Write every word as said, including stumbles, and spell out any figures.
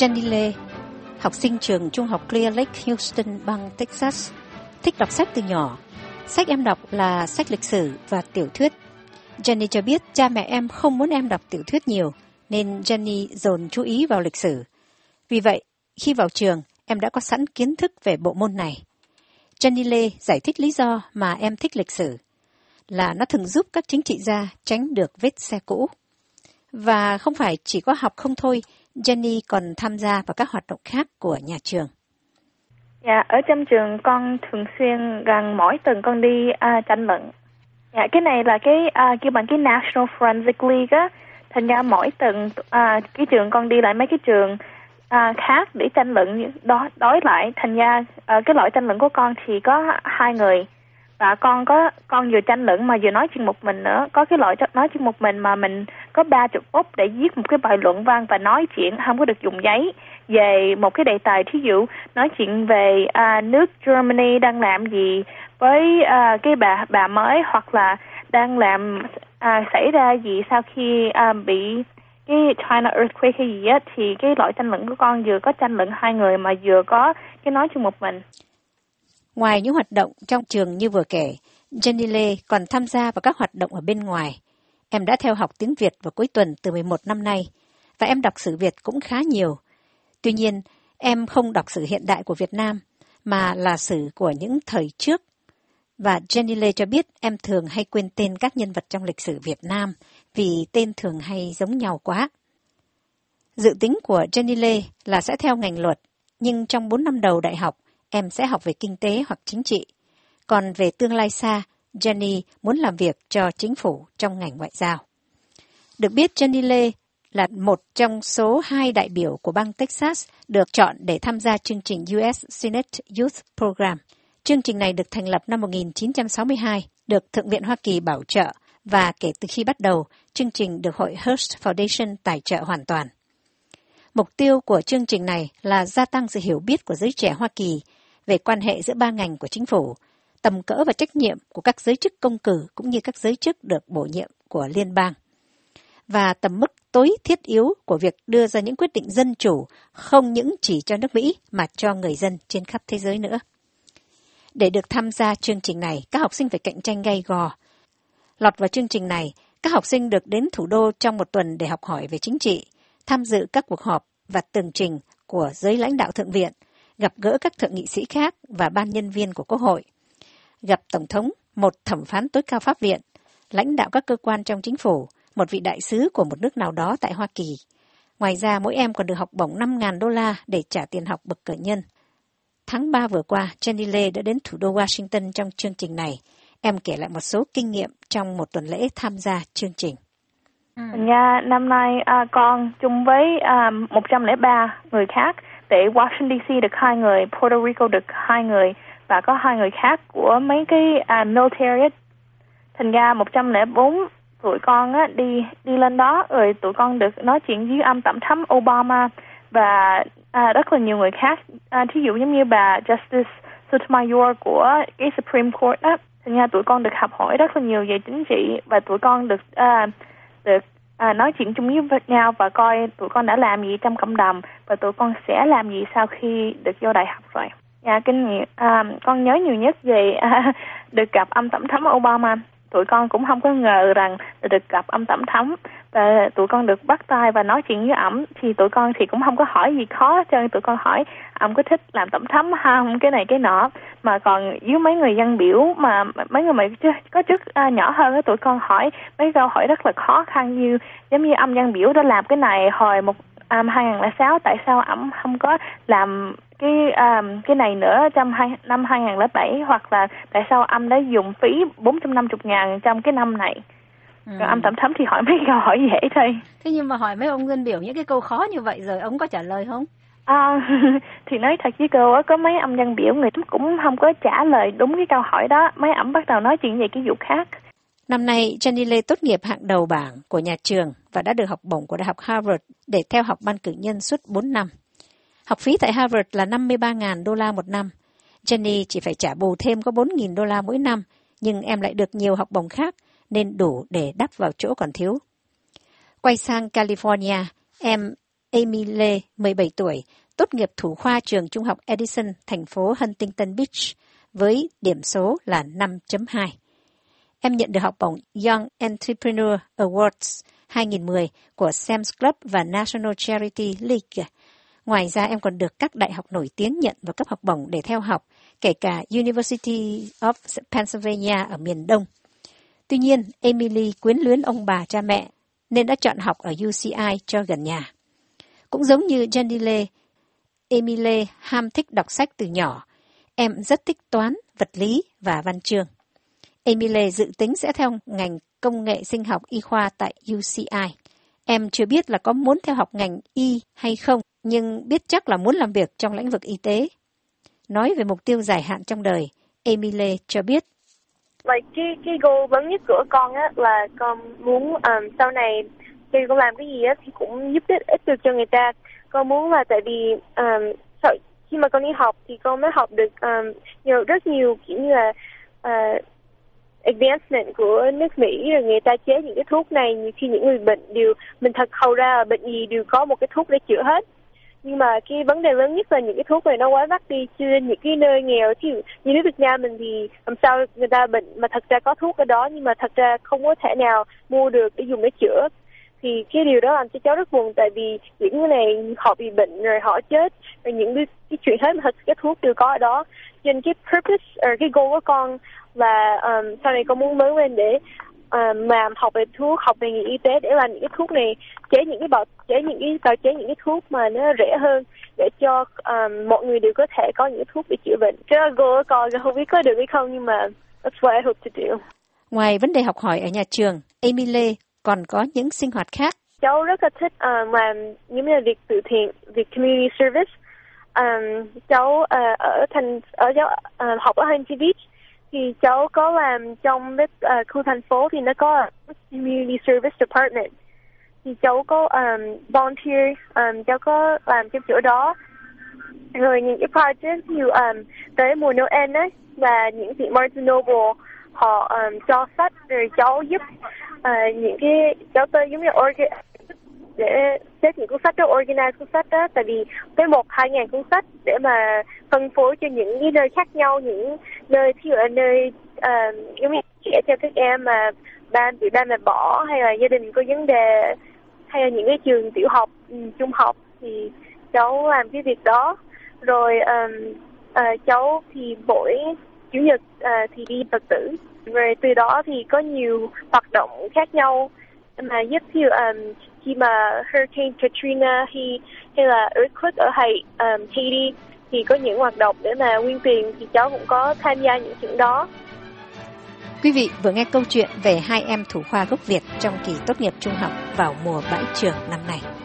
Jenny Lê, học sinh trường trung học Clear Lake, Houston, bang Texas, thích đọc sách từ nhỏ. Sách em đọc là sách lịch sử và tiểu thuyết. Jenny cho biết cha mẹ em không muốn em đọc tiểu thuyết nhiều, nên Jenny dồn chú ý vào lịch sử. Vì vậy, khi vào trường, em đã có sẵn kiến thức về bộ môn này. Jenny Lê giải thích lý do mà em thích lịch sử là nó thường giúp các chính trị gia tránh được vết xe cũ. Và không phải chỉ có học không thôi, Jenny còn tham gia vào các hoạt động khác của nhà trường. Dạ, ở trong trường con thường xuyên gần mỗi tuần con đi uh, tranh luận. Dạ, cái này là cái uh, kêu bằng cái National Forensic League á. Thành ra mỗi tuần uh, cái trường con đi lại mấy cái trường uh, khác để tranh luận đó đối lại. Thành ra uh, cái loại tranh luận của con thì có hai người. Và con có con vừa tranh luận mà vừa nói chuyện một mình nữa. Có cái loại nói chuyện một mình mà mình có ba chục phút để viết một cái bài luận văn và nói chuyện, không có được dùng giấy, về một cái đề tài. Thí dụ nói chuyện về uh, nước Germany đang làm gì với uh, cái bà bà mới, hoặc là đang làm uh, xảy ra gì sau khi uh, bị cái China earthquake hay gì á. Thì cái loại tranh luận của con vừa có tranh luận hai người mà vừa có cái nói chuyện một mình. Ngoài những hoạt động trong trường như vừa kể, Jenny Lê còn tham gia vào các hoạt động ở bên ngoài. Em đã theo học tiếng Việt vào cuối tuần từ mười một năm nay, và em đọc sử Việt cũng khá nhiều. Tuy nhiên, em không đọc sử hiện đại của Việt Nam, mà là sử của những thời trước. Và Jenny Lê cho biết em thường hay quên tên các nhân vật trong lịch sử Việt Nam, vì tên thường hay giống nhau quá. Dự tính của Jenny Lê là sẽ theo ngành luật, nhưng trong bốn năm đầu đại học, em sẽ học về kinh tế hoặc chính trị. Còn về tương lai xa, Jenny muốn làm việc cho chính phủ trong ngành ngoại giao. Được biết, Jenny Lê là một trong số hai đại biểu của bang Texas được chọn để tham gia chương trình u ét Senate Youth Program. Chương trình này được thành lập năm một nghìn chín trăm sáu mươi hai, được Thượng viện Hoa Kỳ bảo trợ, và kể từ khi bắt đầu, chương trình được Hội Hearst Foundation tài trợ hoàn toàn. Mục tiêu của chương trình này là gia tăng sự hiểu biết của giới trẻ Hoa Kỳ về quan hệ giữa ba ngành của chính phủ, tầm cỡ và trách nhiệm của các giới chức công cử cũng như các giới chức được bổ nhiệm của liên bang, và tầm mức tối thiết yếu của việc đưa ra những quyết định dân chủ không những chỉ cho nước Mỹ mà cho người dân trên khắp thế giới nữa. Để được tham gia chương trình này, các học sinh phải cạnh tranh gay go. Lọt vào chương trình này, các học sinh được đến thủ đô trong một tuần để học hỏi về chính trị, tham dự các cuộc họp và tường trình của giới lãnh đạo Thượng viện, gặp gỡ các thượng nghị sĩ khác và ban nhân viên của Quốc hội, gặp Tổng thống, một thẩm phán tối cao Pháp viện, lãnh đạo các cơ quan trong chính phủ, một vị đại sứ của một nước nào đó tại Hoa Kỳ. Ngoài ra, mỗi em còn được học bổng năm nghìn đô la để trả tiền học bậc cử nhân. Tháng ba vừa qua, Jenny Lê đã đến thủ đô Washington trong chương trình này. Em kể lại một số kinh nghiệm trong một tuần lễ tham gia chương trình. Nha, năm nay à, con chung với à, một trăm lẻ ba người khác, để Washington đê xê được hai người, Puerto Rico được hai người, và có hai người khác của mấy cái à, military. Thành ra một trăm lẻ bốn tụi con á, đi đi lên đó, rồi tụi con được nói chuyện với ông tổng thống Obama và à, rất là nhiều người khác. À, thí dụ giống như bà Justice Sotomayor của cái Supreme Court á. Thành ra tụi con được học hỏi rất là nhiều về chính trị, và tụi con được à, được à, nói chuyện chung với nhau và coi tụi con đã làm gì trong cộng đồng và tụi con sẽ làm gì sau khi được vô đại học rồi. Dạ, kinh nghiệm à, con nhớ nhiều nhất về à, được gặp ông tổng thống Obama. Tụi con cũng không có ngờ rằng được gặp ông tổng thống, và tụi con được bắt tay và nói chuyện với ổng. Thì tụi con thì cũng không có hỏi gì khó hết trơn. Tụi con hỏi ổng có thích làm tổng thống không, cái này cái nọ. Mà còn với mấy người dân biểu mà mấy người mà có chức à, nhỏ hơn á, tụi con hỏi mấy câu hỏi rất là khó khăn, như giống như ông dân biểu đã làm cái này hồi một um, hai nghìn lẻ sáu, tại sao ổng không có làm cái um, cái này nữa trong hai, năm hai nghìn lẻ bảy, hoặc là tại sao ông đã dùng phí bốn trăm năm mươi ngàn trong cái năm này. Ừ. Còn ông tổng thống thì hỏi mấy câu hỏi dễ thôi. Thế nhưng mà hỏi mấy ông dân biểu những cái câu khó như vậy rồi ông có trả lời không? À, thì nói thật với cô á, có mấy ông dân biểu người cũng không có trả lời đúng cái câu hỏi đó. Mấy ổng bắt đầu nói chuyện về cái vụ khác. Năm nay, Jenny Lê tốt nghiệp hạng đầu bảng của nhà trường và đã được học bổng của Đại học Harvard để theo học ban cử nhân suốt bốn năm. Học phí tại Harvard là năm mươi ba nghìn đô la một năm. Jenny chỉ phải trả bù thêm có bốn nghìn đô la mỗi năm, nhưng em lại được nhiều học bổng khác nên đủ để đắp vào chỗ còn thiếu. Quay sang California, em Amy Lê, mười bảy tuổi, tốt nghiệp thủ khoa trường trung học Edison, thành phố Huntington Beach, với điểm số là năm chấm hai. Em nhận được học bổng Young Entrepreneur Awards hai không một không của Sam's Club và National Charity League. Ngoài ra, em còn được các đại học nổi tiếng nhận và cấp học bổng để theo học, kể cả University of Pennsylvania ở miền Đông. Tuy nhiên, Emily quyến luyến ông bà cha mẹ, nên đã chọn học ở U C I cho gần nhà. Cũng giống như Jenny Lê, Emily ham thích đọc sách từ nhỏ. Em rất thích toán, vật lý và văn chương. Emily dự tính sẽ theo ngành công nghệ sinh học y khoa tại U C I. Em chưa biết là có muốn theo học ngành y hay không, nhưng biết chắc là muốn làm việc trong lĩnh vực y tế. Nói về mục tiêu dài hạn trong đời, Emily cho biết. Like, cái, cái goal lớn nhất của con á, là con muốn um, sau này khi con làm cái gì á, thì cũng giúp ích, ích được cho người ta. Con muốn là tại vì um, sau, khi mà con đi học thì con mới học được um, nhiều, rất nhiều kiểu như là uh, advancement của nước Mỹ, rồi người ta chế những cái thuốc này, nhiều khi những người bệnh đều, mình thật hầu ra bệnh gì đều có một cái thuốc để chữa hết. Nhưng mà cái vấn đề lớn nhất là những cái thuốc này nó quá mắc đi, cho nên những cái nơi nghèo, thì như nước Việt Nam mình thì làm sao người ta bệnh mà thật ra có thuốc ở đó, nhưng mà thật ra không có thể nào mua được để dùng để chữa. Thì cái điều đó làm cho cháu rất buồn, tại vì những người này họ bị bệnh rồi họ chết, rồi những cái, cái chuyện hết mà thật cái thuốc đều có ở đó. Cho nên cái purpose, or cái goal của con là um, sau này con muốn lớn lên để um, làm học về thuốc, học về ngành y tế để làm những cái thuốc này, chế những cái bảo chế những cái bào chế những cái thuốc mà nó rẻ hơn, để cho um, mọi người đều có thể có những thuốc để chữa bệnh. Cái goal của con không biết có được hay không, nhưng mà that's what I hope to do. Ngoài vấn đề học hỏi ở nhà trường, Amy Lê còn có những sinh hoạt khác. Cháu rất là thích um, làm những là việc từ thiện, việc community service. Um, cháu uh, ở thành ở cháu uh, học ở Huntington Beach, thì cháu có làm trong cái uh, khu thành phố thì nó có uh, community service department. Thì cháu có um, volunteer, um, cháu có làm trong chỗ đó. Rồi những cái project như um, tới mùa Noel á, và những chị Barnes and Noble họ um, cho sách, rồi cháu giúp uh, những cái cháu tới giống như organ để xếp những cuốn sách đó, organize cuốn sách đó, tại vì tới một hai ngàn cuốn sách để mà phân phối cho những cái nơi khác nhau, những nơi thí dụ ở nơi uh, giống như trẻ cho các em mà ba bị ba mẹ bỏ, hay là gia đình có vấn đề, hay là những cái trường tiểu học, um, trung học, thì cháu làm cái việc đó. Rồi um, uh, cháu thì mỗi chủ nhật uh, thì đi Phật tử, rồi từ đó thì có nhiều hoạt động khác nhau mà giúp như um, khi mà Hurricane Katrina hay, hay là earthquake ở Haiti, um, Haiti thì có những hoạt động để mà quyên tiền, thì cháu cũng có tham gia những chuyện đó. Quý vị vừa nghe câu chuyện về hai em thủ khoa gốc Việt trong kỳ tốt nghiệp trung học vào mùa bãi trường năm nay.